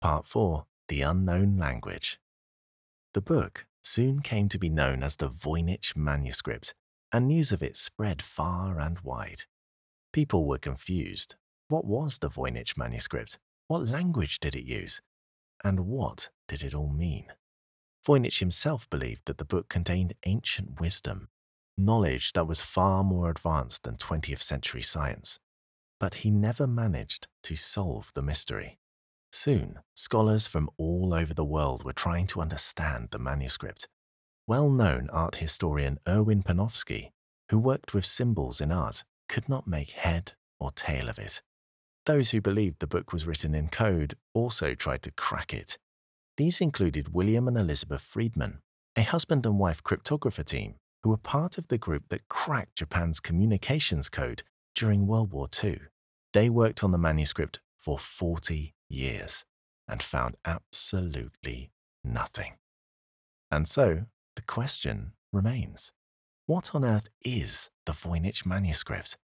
Part 4: The Unknown Language. The book soon came to be known as the Voynich manuscript, and news of it spread far and wide. People were confused. What was the Voynich manuscript? What language did it use? And what did it all mean? Voynich himself believed that the book contained ancient wisdom, knowledge that was far more advanced than 20th century science. But he never managed to solve the mystery. Soon, scholars from all over the world were trying to understand the manuscript. Well-known art historian Erwin Panofsky, who worked with symbols in art, could not make head or tail of it. Those who believed the book was written in code also tried to crack it. These included William and Elizabeth Friedman, a husband and wife cryptographer team who were part of the group that cracked Japan's communications code during World War II. They worked on the manuscript for 40 years and found absolutely nothing. And so, the question remains, what on earth is the Voynich manuscript?